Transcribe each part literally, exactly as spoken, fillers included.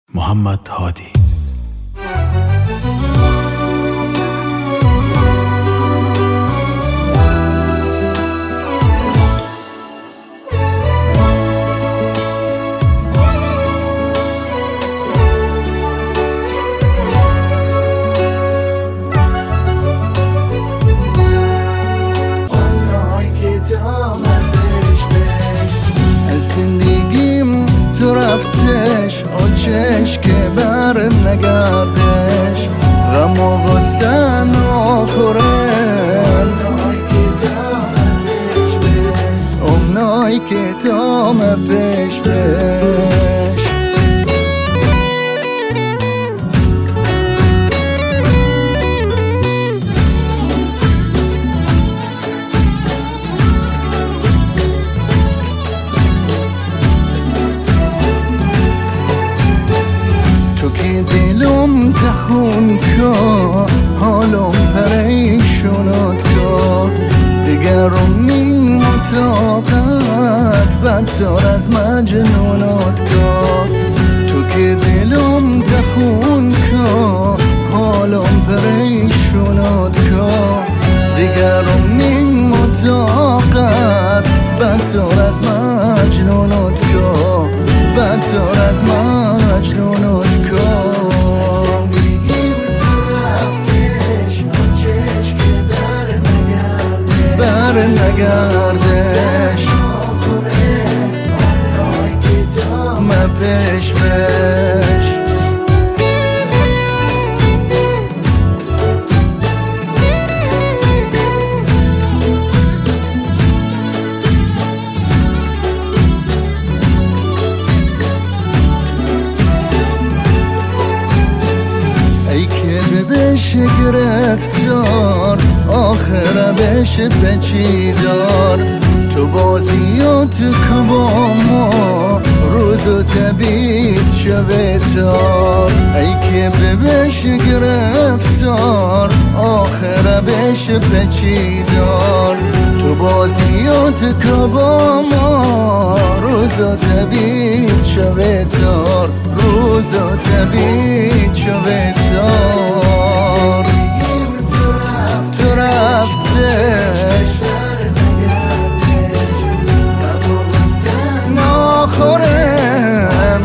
محمد هادی. زندگیم تو رفتش آچش که بر نگردش غم و غصه ناخورم امنای که تام پیش بش دلم تخون که حالم پریشونت که دیگرم نیم طاقت بدتر از مجنونت که تو که دلم تخون که حالم پریشونت که دیگرم نیم طاقت بدتر از مجنونت که بدتر از مجنونت که بر نگردش ما پیش بش ای که ببش گرفتار آخر بش بچیدار تو بازیات که با ما روزو تبید شوه تار ای که ببش گرفتار آخر بش بچیدار تو بازیات که با ما روزو تبید شوه تار روزو تبید شوه تار تو رفتش ناخورم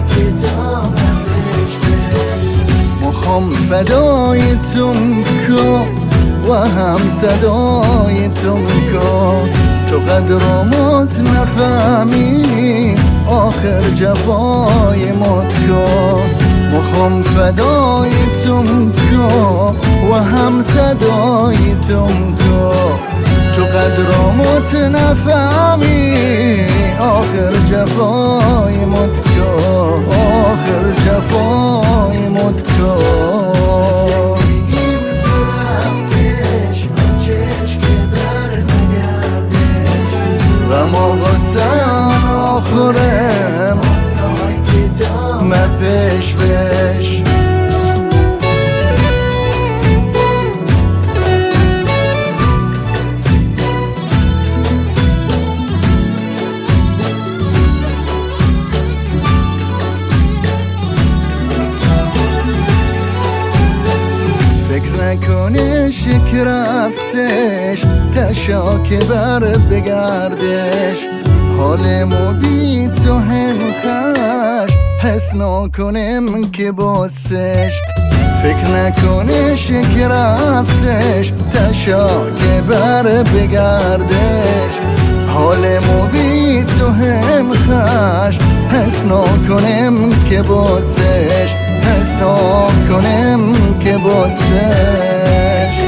مخم فدای تم که و هم صدای تم که تو قدرمت نفهمی آخر جفای مت که مخم فدای تم که و هم صدای تم که تو قدرمت نفهمی آخر جفای مت که آخر جفای مت که غم و غصه آخرم ما پیش بش فکر نکنش که رفتش تشا که بر بگردش حالمو بی تو هم خش حس نکنم که باسش فکر نکنش که رفتش تشا که بر بگردش حالمو بی تو هم خش حس نکنم که باسش حس نکنم که باسش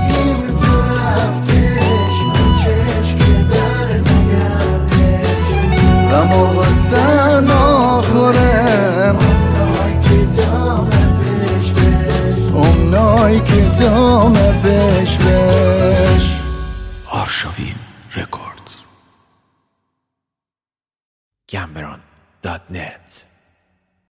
غم و غصه ناخورم امنای که دام پیش بش آرشاوین رکوردز گمبران دات نت